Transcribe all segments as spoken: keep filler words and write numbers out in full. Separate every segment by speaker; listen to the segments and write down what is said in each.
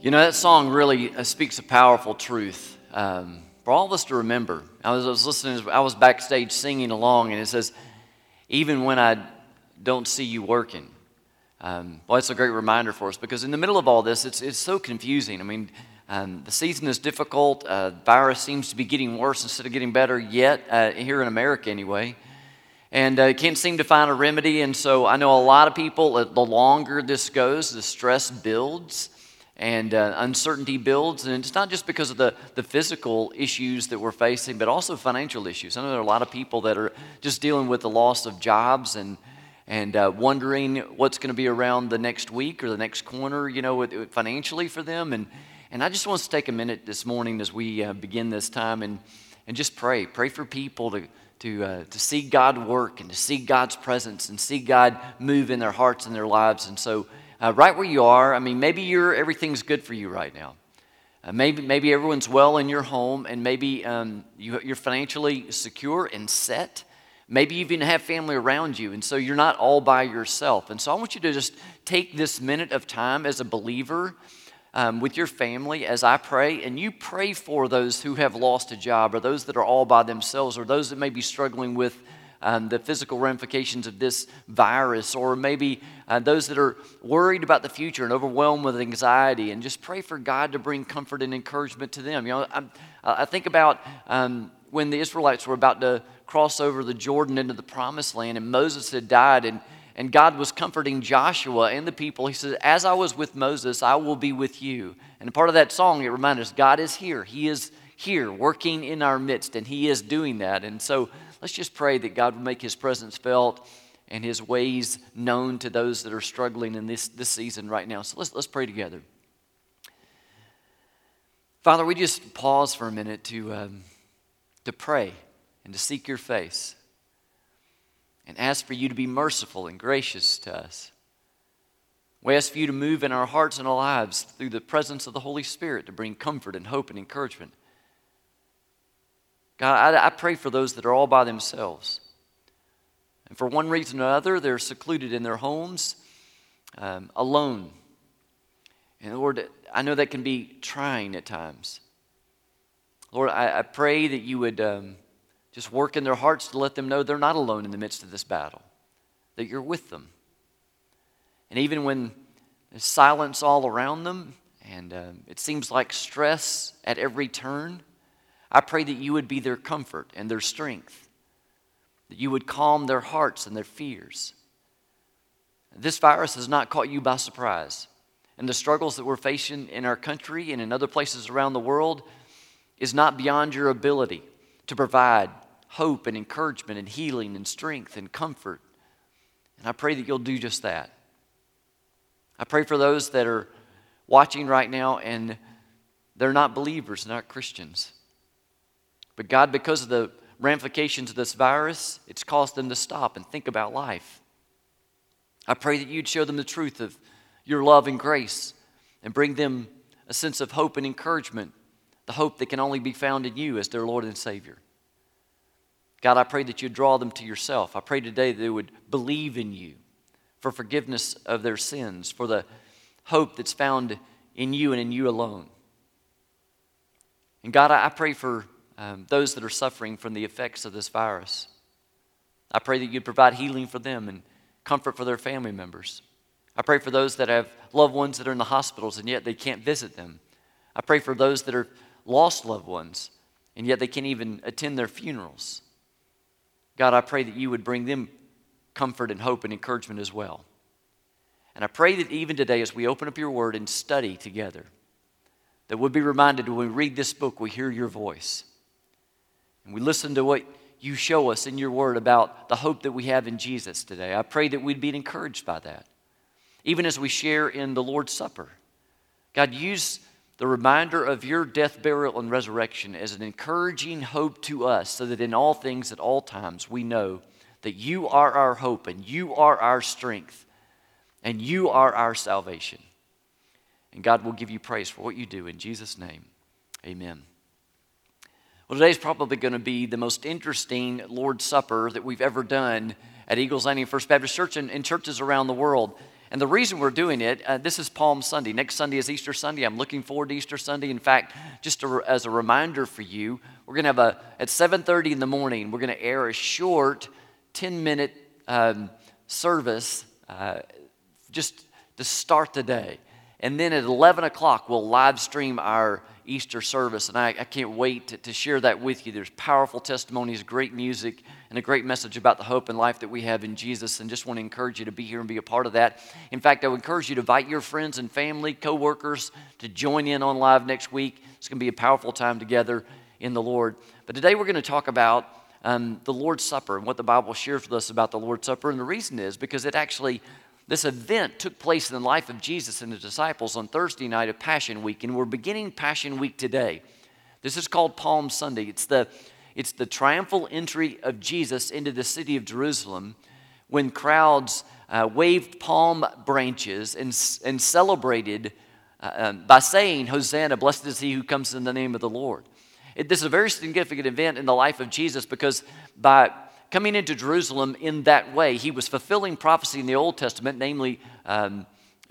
Speaker 1: You know, that song really uh, speaks a powerful truth um, for all of us to remember. I was, I was listening, I was backstage singing along, and it says, even when I don't see you working. Um, well, it's a great reminder for us because in the middle of all this, it's, it's so confusing. I mean, um, the season is difficult. Uh, virus seems to be getting worse instead of getting better yet, uh, here in America anyway. And uh, can't seem to find a remedy. And so I know a lot of people, uh, the longer this goes, the stress builds and uh, uncertainty builds. And it's not just because of the, the physical issues that we're facing, but also financial issues. I know there are a lot of people that are just dealing with the loss of jobs and and uh, wondering what's going to be around the next week or the next corner, you know, with, with financially for them. And and I just want us to take a minute this morning as we uh, begin this time and and just pray. Pray for people to to uh, to see God work and to see God's presence and see God move in their hearts and their lives. And so uh, right where you are, I mean, maybe you're everything's good for you right now. Uh, maybe maybe everyone's well in your home, and maybe um, you, you're financially secure and set. Maybe you even have family around you, and so you're not all by yourself. And so I want you to just take this minute of time as a believer um, with your family as I pray, and you pray for those who have lost a job or those that are all by themselves or those that may be struggling with um, the physical ramifications of this virus, or maybe uh, those that are worried about the future and overwhelmed with anxiety, and just pray for God to bring comfort and encouragement to them. You know, I, I think about um, when the Israelites were about to cross over the Jordan into the promised land, and Moses had died, and, and God was comforting Joshua and the people. He said, as I was with Moses, I will be with you. And part of that song, it reminds us, God is here. He is here working in our midst, and He is doing that. And so let's just pray that God would make His presence felt and His ways known to those that are struggling in this, this season right now. So let's, let's pray together. Father, we just pause for a minute to, um, to pray and to seek your face and ask for you to be merciful and gracious to us. We ask for you to move in our hearts and our lives through the presence of the Holy Spirit to bring comfort and hope and encouragement. God, I, I pray for those that are all by themselves. And for one reason or another, they're secluded in their homes, um, alone. And Lord, I know that can be trying at times. Lord, I, I pray that you would Um, Just work in their hearts to let them know they're not alone in the midst of this battle, that you're with them. And even when there's silence all around them and um, it seems like stress at every turn, I pray that you would be their comfort and their strength, that you would calm their hearts and their fears. This virus has not caught you by surprise. And the struggles that we're facing in our country and in other places around the world is not beyond your ability to provide hope and encouragement and healing and strength and comfort. And I pray that you'll do just that. I pray for those that are watching right now and they're not believers, not Christians. But God, because of the ramifications of this virus, it's caused them to stop and think about life. I pray that you'd show them the truth of your love and grace and bring them a sense of hope and encouragement, the hope that can only be found in you as their Lord and Savior. God, I pray that you'd draw them to yourself. I pray today that they would believe in you for forgiveness of their sins, for the hope that's found in you and in you alone. And God, I pray for um, those that are suffering from the effects of this virus. I pray that you'd provide healing for them and comfort for their family members. I pray for those that have loved ones that are in the hospitals and yet they can't visit them. I pray for those that are lost loved ones and yet they can't even attend their funerals. God, I pray that you would bring them comfort and hope and encouragement as well. And I pray that even today as we open up your word and study together, that we'll be reminded when we read this book, we hear your voice. And we listen to what you show us in your word about the hope that we have in Jesus today. I pray that we'd be encouraged by that. Even as we share in the Lord's Supper. God, use the reminder of your death, burial, and resurrection as an encouraging hope to us so that in all things, at all times, we know that you are our hope and you are our strength and you are our salvation. And God will give you praise for what you do in Jesus' name. Amen. Well, today's probably going to be the most interesting Lord's Supper that we've ever done at Eagles Landing First Baptist Church and in churches around the world. And the reason we're doing it, uh, this is Palm Sunday. Next Sunday is Easter Sunday. I'm looking forward to Easter Sunday. In fact, just to, as a reminder for you, we're going to have a, at seven thirty in the morning, we're going to air a short ten-minute um, service uh, just to start the day. And then at eleven o'clock, we'll live stream our Easter service. And I, I can't wait to, to share that with you. There's powerful testimonies, great music, and a great message about the hope and life that we have in Jesus. And just want to encourage you to be here and be a part of that. In fact, I would encourage you to invite your friends and family, co-workers to join in on live next week. It's going to be a powerful time together in the Lord. But today we're going to talk about um, the Lord's Supper and what the Bible shares with us about the Lord's Supper. And the reason is because it actually... This event took place in the life of Jesus and the disciples on Thursday night of Passion Week, and we're beginning Passion Week today. This is called Palm Sunday. It's the, it's the triumphal entry of Jesus into the city of Jerusalem when crowds uh, waved palm branches and, and celebrated uh, um, by saying, "Hosanna, blessed is he who comes in the name of the Lord." It, this is a very significant event in the life of Jesus because by coming into Jerusalem in that way, he was fulfilling prophecy in the Old Testament, namely um,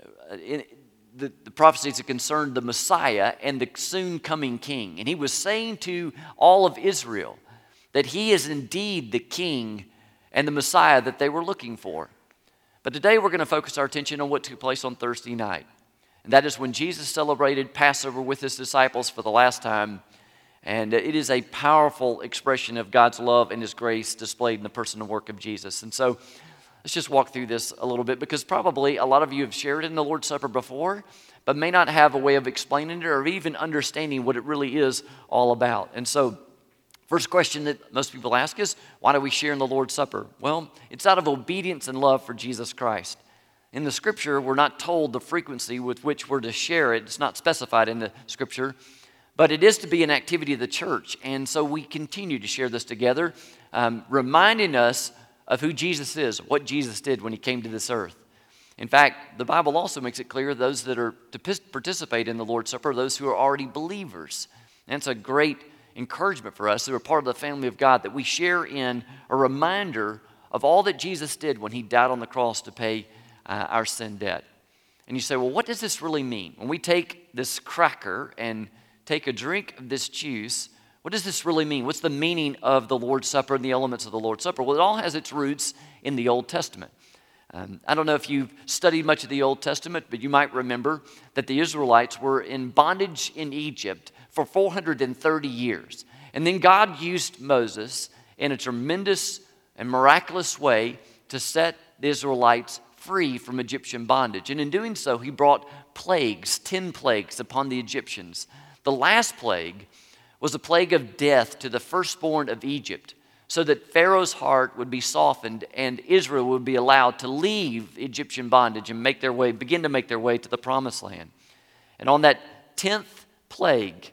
Speaker 1: in the, the prophecies that concerned the Messiah and the soon coming king. And he was saying to all of Israel that he is indeed the king and the Messiah that they were looking for. But today we're going to focus our attention on what took place on Thursday night. And that is when Jesus celebrated Passover with his disciples for the last time. And it is a powerful expression of God's love and his grace displayed in the person and work of Jesus. And so let's just walk through this a little bit because probably a lot of you have shared in the Lord's Supper before, but may not have a way of explaining it or even understanding what it really is all about. And so first question that most people ask is, why do we share in the Lord's Supper? Well, it's out of obedience and love for Jesus Christ. In the Scripture, we're not told the frequency with which we're to share it. It's not specified in the Scripture. But it is to be an activity of the church, and so we continue to share this together, um, reminding us of who Jesus is, what Jesus did when he came to this earth. In fact, the Bible also makes it clear those that are to participate in the Lord's Supper are those who are already believers. And it's a great encouragement for us who are part of the family of God that we share in a reminder of all that Jesus did when he died on the cross to pay uh, our sin debt. And you say, well, what does this really mean? When we take this cracker and take a drink of this juice, what does this really mean? What's the meaning of the Lord's Supper and the elements of the Lord's Supper? Well, it all has its roots in the Old Testament. Um, I don't know if you've studied much of the Old Testament, but you might remember that the Israelites were in bondage in Egypt for four hundred thirty years. And then God used Moses in a tremendous and miraculous way to set the Israelites free from Egyptian bondage. And in doing so, he brought plagues, ten plagues upon the Egyptians. The last plague was a plague of death to the firstborn of Egypt, so that Pharaoh's heart would be softened and Israel would be allowed to leave Egyptian bondage and make their way, begin to make their way to the promised land. And on that tenth plague,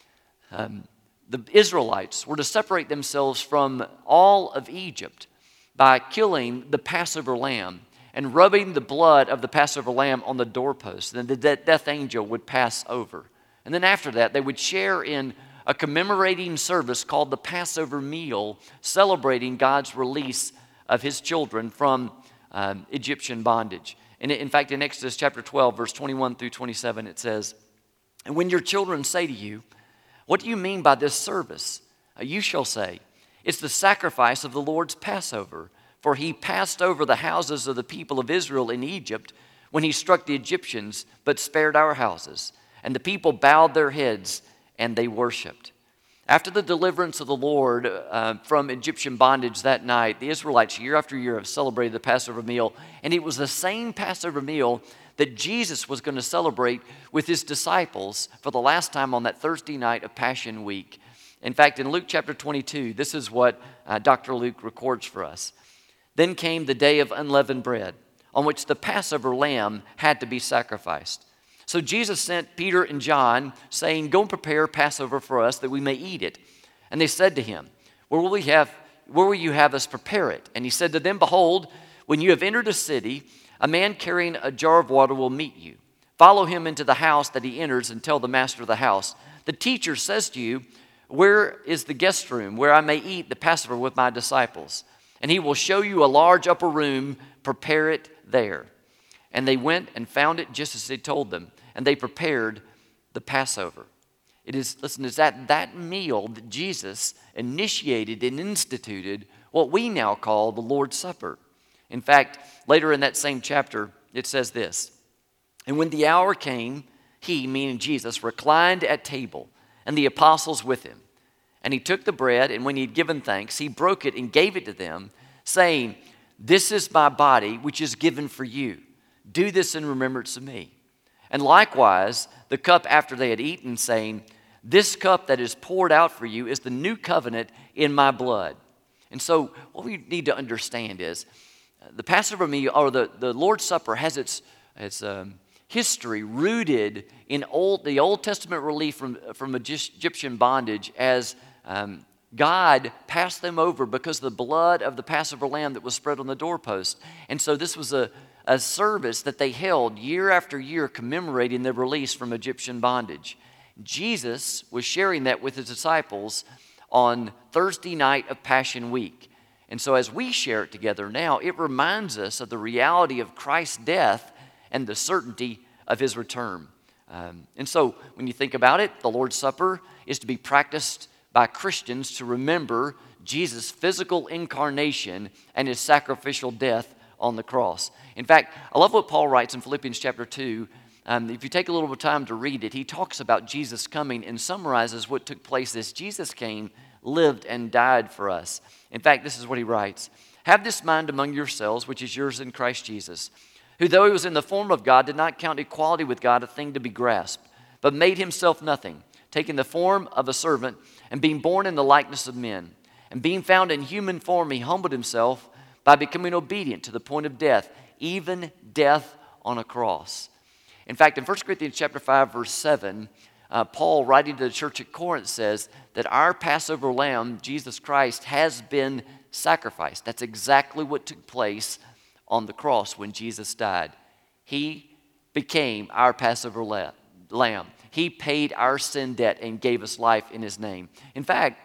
Speaker 1: um, the Israelites were to separate themselves from all of Egypt by killing the Passover lamb and rubbing the blood of the Passover lamb on the doorpost. Then the death angel would pass over. And then after that, they would share in a commemorating service called the Passover meal, celebrating God's release of his children from um, Egyptian bondage. And in fact, in Exodus chapter twelve, verse twenty-one through twenty-seven, it says, "And when your children say to you, 'What do you mean by this service?' you shall say, 'It's the sacrifice of the Lord's Passover. For he passed over the houses of the people of Israel in Egypt when he struck the Egyptians, but spared our houses.' And the people bowed their heads and they worshiped." After the deliverance of the Lord uh, from Egyptian bondage that night, the Israelites year after year have celebrated the Passover meal. And it was the same Passover meal that Jesus was going to celebrate with his disciples for the last time on that Thursday night of Passion Week. In fact, in Luke chapter twenty-two, this is what uh, Doctor Luke records for us. "Then came the day of unleavened bread, on which the Passover lamb had to be sacrificed. So Jesus sent Peter and John, saying, 'Go and prepare Passover for us, that we may eat it.' And they said to him, 'Where will we have, where will you have us prepare it?' And he said to them, 'Behold, when you have entered a city, a man carrying a jar of water will meet you. Follow him into the house that he enters and tell the master of the house, the teacher says to you, where is the guest room where I may eat the Passover with my disciples? And he will show you a large upper room, prepare it there.' And they went and found it just as he told them, and they prepared the Passover. It is, listen, it's at that meal that Jesus initiated and instituted what we now call the Lord's Supper. In fact, later in that same chapter, it says this, "And when the hour came, he," meaning Jesus, "reclined at table, and the apostles with him. And he took the bread, and when he had given thanks, he broke it and gave it to them, saying, 'This is my body, which is given for you. Do this in remembrance of me.' And likewise, the cup after they had eaten, saying, 'This cup that is poured out for you is the new covenant in my blood.'" And so what we need to understand is uh, the Passover meal, or the, the Lord's Supper, has its, its um, history rooted in old, the Old Testament relief from, from Egyptian bondage, as um, God passed them over because of the blood of the Passover lamb that was spread on the doorpost. And so this was a, a service that they held year after year commemorating their release from Egyptian bondage. Jesus was sharing that with his disciples on Thursday night of Passion Week. And so as we share it together now, it reminds us of the reality of Christ's death and the certainty of his return. Um, and so when you think about it, the Lord's Supper is to be practiced by Christians to remember Jesus' physical incarnation and his sacrificial death on the cross. In fact, I love what Paul writes in Philippians chapter two. Um, if you take a little bit of time to read it, he talks about Jesus coming and summarizes what took place as Jesus came, lived, and died for us. In fact, this is what he writes. "Have this mind among yourselves, which is yours in Christ Jesus, who though he was in the form of God, did not count equality with God a thing to be grasped, but made himself nothing, taking the form of a servant, and being born in the likeness of men. And being found in human form, he humbled himself by becoming obedient to the point of death, even death on a cross." In fact, in First Corinthians chapter five, verse seven, uh, Paul, writing to the church at Corinth, says that our Passover lamb, Jesus Christ, has been sacrificed. That's exactly what took place on the cross when Jesus died. He became our Passover lamb. He paid our sin debt and gave us life in his name. In fact,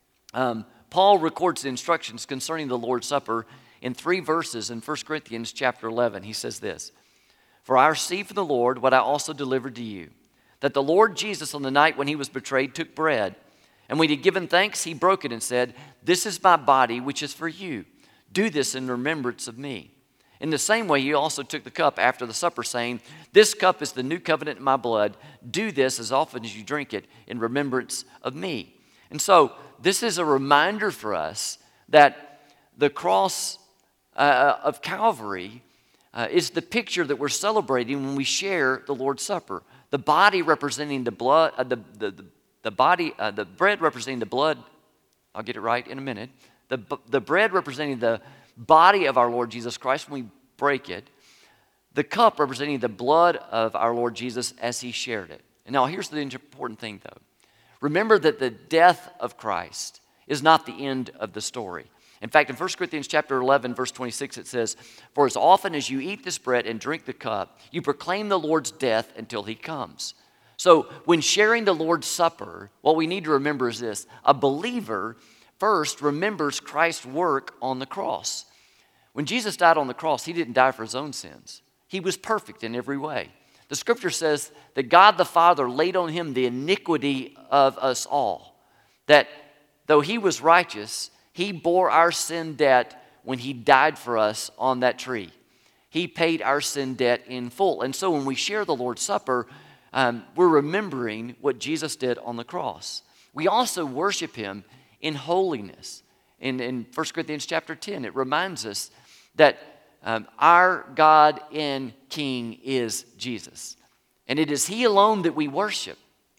Speaker 1: um, Paul records the instructions concerning the Lord's Supper in three verses in First Corinthians chapter eleven. He says this, "For I received from the Lord what I also delivered to you, that the Lord Jesus on the night when he was betrayed took bread, and when he had given thanks, he broke it and said, 'This is my body, which is for you. Do this in remembrance of me.' In the same way, he also took the cup after the supper, saying, 'This cup is the new covenant in my blood. Do this as often as you drink it in remembrance of me.'" And so this is a reminder for us that the cross uh, of Calvary uh, is the picture that we're celebrating when we share the Lord's Supper. The body representing the blood, uh, the, the, the, the body, uh, the bread representing the blood. I'll get it right in a minute. The, the bread representing the body of our Lord Jesus Christ when we break it. The cup representing the blood of our Lord Jesus as he shared it. And now here's the important thing though. Remember that the death of Christ is not the end of the story. In fact, in First Corinthians chapter eleven, verse twenty-six, it says, "For as often as you eat this bread and drink the cup, you proclaim the Lord's death until he comes." So when sharing the Lord's Supper, what we need to remember is this. A believer first remembers Christ's work on the cross. When Jesus died on the cross, he didn't die for his own sins. He was perfect in every way. The scripture says that God the Father laid on him the iniquity of us all. That though he was righteous, he bore our sin debt when he died for us on that tree. He paid our sin debt in full. And so when we share the Lord's Supper, um, we're remembering what Jesus did on the cross. We also worship him in holiness. In, in First Corinthians chapter ten, it reminds us that um, our God and King is Jesus. And it is he alone that we worship.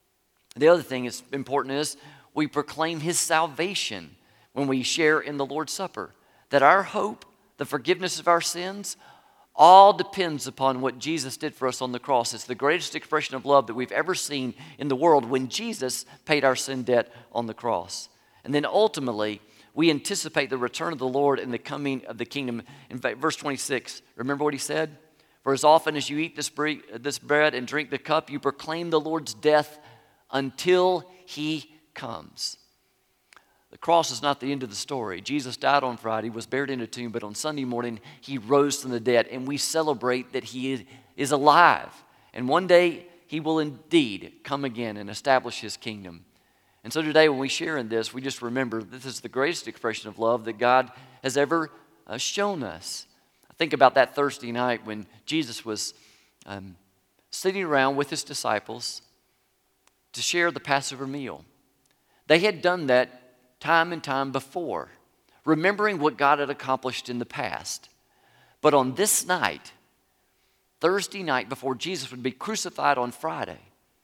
Speaker 1: The other thing that's important is we proclaim his salvation when we share in the Lord's Supper. That our hope, the forgiveness of our sins, all depends upon what Jesus did for us on the cross. It's the greatest expression of love that we've ever seen in the world when Jesus paid our sin debt on the cross. And then ultimately, we anticipate the return of the Lord and the coming of the kingdom. In fact, verse twenty-six, remember what he said? "For as often as you eat this bread and drink the cup, you proclaim the Lord's death until he comes." The cross is not the end of the story. Jesus died on Friday, was buried in a tomb, but on Sunday morning, he rose from the dead, and we celebrate that he is alive. And one day, he will indeed come again and establish his kingdom. And so today, when we share in this, we just remember this is the greatest expression of love that God has ever uh, shown us. I think about that Thursday night when Jesus was um, sitting around with his disciples to share the Passover meal. They had done that time and time before, remembering what God had accomplished in the past. But on this night, Thursday night before Jesus would be crucified on Friday,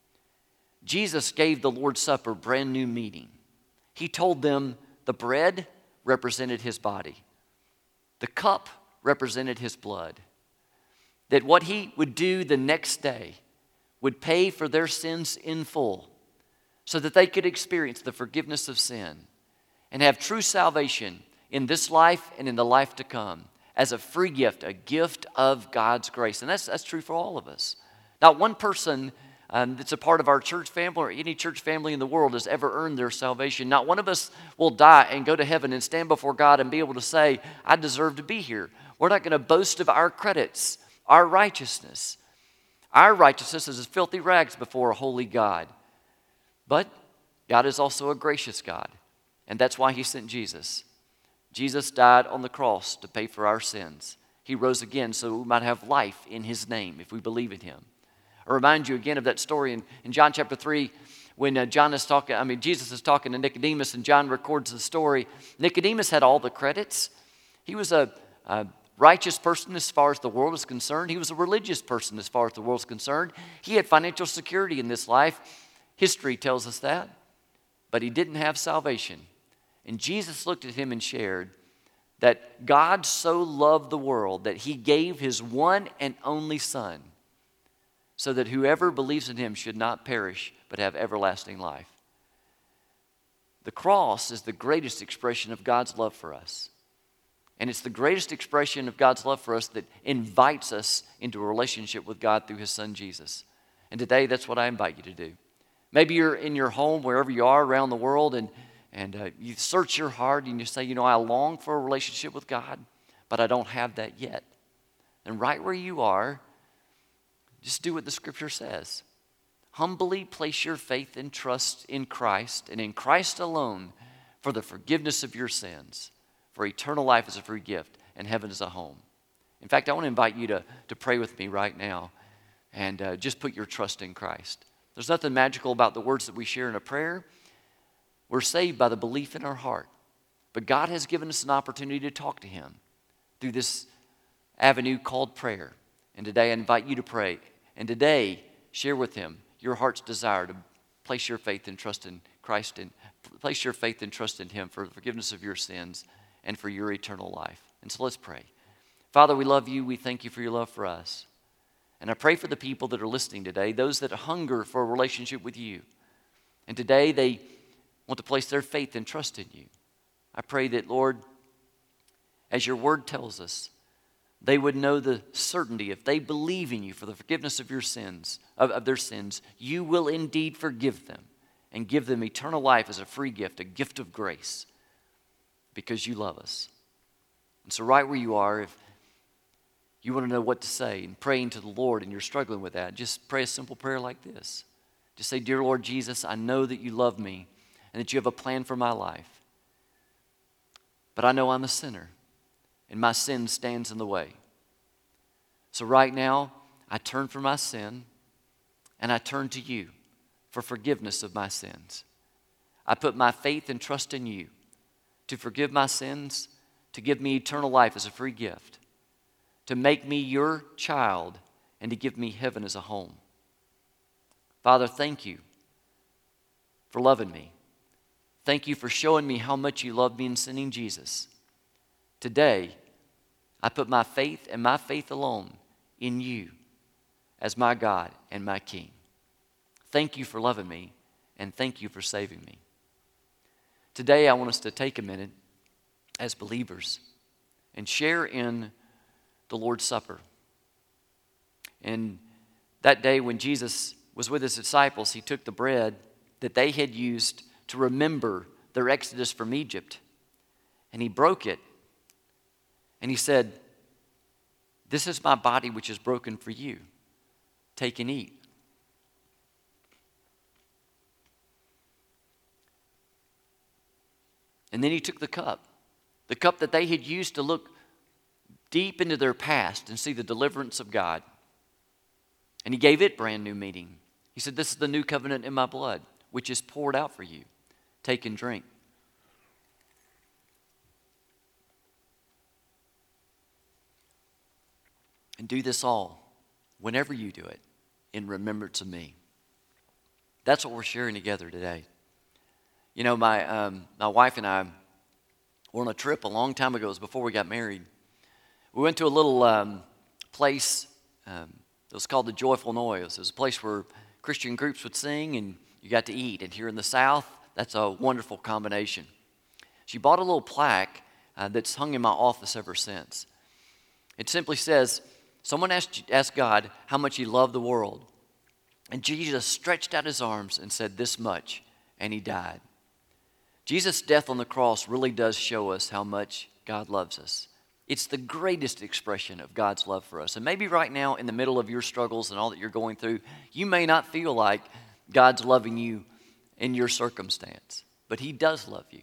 Speaker 1: Jesus gave the Lord's Supper brand new meaning. He told them the bread represented his body. The cup represented his blood. That what he would do the next day would pay for their sins in full so that they could experience the forgiveness of sin and have true salvation in this life and in the life to come as a free gift, a gift of God's grace. And that's, that's true for all of us. Not one person um, that's a part of our church family or any church family in the world has ever earned their salvation. Not one of us will die and go to heaven and stand before God and be able to say, I deserve to be here. We're not going to boast of our credits, our righteousness. Our righteousness is as filthy rags before a holy God. But God is also a gracious God. And that's why he sent Jesus. Jesus died on the cross to pay for our sins. He rose again so we might have life in his name if we believe in him. I remind you again of that story in, in John chapter three when uh, John is talking, I mean, Jesus is talking to Nicodemus and John records the story. Nicodemus had all the credits. He was a, a righteous person as far as the world is concerned. He was a religious person as far as the world is concerned. He had financial security in this life. History tells us that. But he didn't have salvation. And Jesus looked at him and shared that God so loved the world that he gave his one and only Son so that whoever believes in him should not perish but have everlasting life. The cross is the greatest expression of God's love for us. And it's the greatest expression of God's love for us that invites us into a relationship with God through his Son Jesus. And today, that's what I invite you to do. Maybe you're in your home, wherever you are around the world, and And uh, you search your heart and you say, you know, I long for a relationship with God, but I don't have that yet. And right where you are, just do what the scripture says. Humbly place your faith and trust in Christ and in Christ alone for the forgiveness of your sins, for eternal life as a free gift and heaven as a home. In fact, I want to invite you to, to pray with me right now and uh, just put your trust in Christ. There's nothing magical about the words that we share in a prayer. We're saved by the belief in our heart. But God has given us an opportunity to talk to him through this avenue called prayer. And today I invite you to pray. And today, share with him your heart's desire to place your faith and trust in Christ and place your faith and trust in him for the forgiveness of your sins and for your eternal life. And so let's pray. Father, we love you. We thank you for your love for us. And I pray for the people that are listening today, those that hunger for a relationship with you. And today they want to place their faith and trust in you. I pray that, Lord, as your word tells us, they would know the certainty if they believe in you for the forgiveness of your sins, of, of their sins, you will indeed forgive them and give them eternal life as a free gift, a gift of grace, because you love us. And so right where you are, if you want to know what to say and praying to the Lord and you're struggling with that, just pray a simple prayer like this. Just say, Dear Lord Jesus, I know that you love me and that you have a plan for my life. But I know I'm a sinner, and my sin stands in the way. So right now, I turn from my sin, and I turn to you for forgiveness of my sins. I put my faith and trust in you to forgive my sins, to give me eternal life as a free gift, to make me your child, and to give me heaven as a home. Father, thank you for loving me. Thank you for showing me how much you love me in sending Jesus. Today, I put my faith and my faith alone in you as my God and my King. Thank you for loving me, and thank you for saving me. Today, I want us to take a minute as believers and share in the Lord's Supper. And that day when Jesus was with his disciples, he took the bread that they had used to remember their exodus from Egypt. And he broke it. And he said, "This is my body which is broken for you. Take and eat." And then he took the cup, the cup that they had used to look deep into their past and see the deliverance of God. And he gave it brand new meaning. He said, "This is the new covenant in my blood, which is poured out for you. Take and drink." And do this all, whenever you do it, in remembrance of me. That's what we're sharing together today. You know, my um, my wife and I were on a trip a long time ago. It was before we got married. We went to a little um, place. Um, it was called the Joyful Noise. It was a place where Christian groups would sing and you got to eat. And here in the South, that's a wonderful combination. She bought a little plaque uh, that's hung in my office ever since. It simply says, someone asked, asked God how much he loved the world. And Jesus stretched out his arms and said this much, and he died. Jesus' death on the cross really does show us how much God loves us. It's the greatest expression of God's love for us. And maybe right now, in the middle of your struggles and all that you're going through, you may not feel like God's loving you in your circumstance. But he does love you.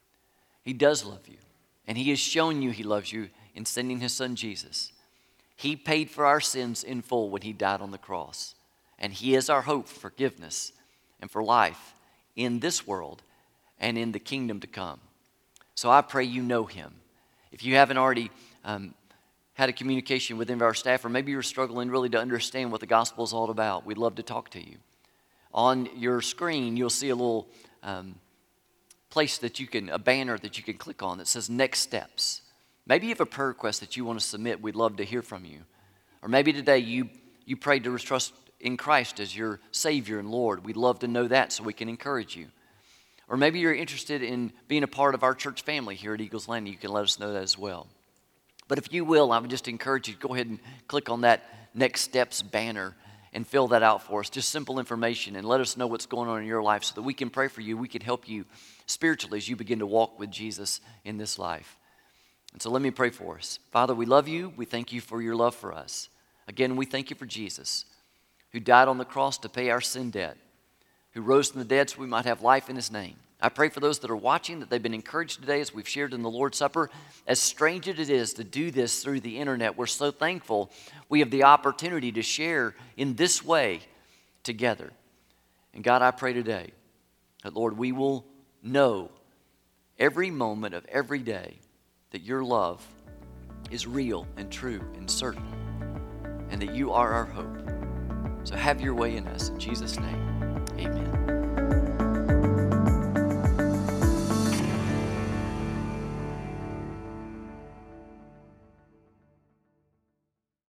Speaker 1: He does love you. And he has shown you he loves you in sending his son Jesus. He paid for our sins in full when he died on the cross. And he is our hope for forgiveness and for life in this world and in the kingdom to come. So I pray you know him. If you haven't already um, had a communication with any of our staff, or maybe you're struggling really to understand what the gospel is all about, we'd love to talk to you. On your screen, you'll see a little um, place that you can, a banner that you can click on that says Next Steps. Maybe you have a prayer request that you want to submit. We'd love to hear from you. Or maybe today you, you prayed to trust in Christ as your Savior and Lord. We'd love to know that so we can encourage you. Or maybe you're interested in being a part of our church family here at Eagles Landing. You can let us know that as well. But if you will, I would just encourage you to go ahead and click on that Next Steps banner and fill that out for us. Just simple information, and let us know what's going on in your life so that we can pray for you. We can help you spiritually as you begin to walk with Jesus in this life. And so let me pray for us. Father, we love you. We thank you for your love for us. Again, we thank you for Jesus, who died on the cross to pay our sin debt, who rose from the dead so we might have life in his name. I pray for those that are watching that they've been encouraged today as we've shared in the Lord's Supper. As strange as it is to do this through the internet, we're so thankful we have the opportunity to share in this way together. And God, I pray today that, Lord, we will know every moment of every day that your love is real and true and certain, and that you are our hope. So have your way in us. In Jesus' name, amen.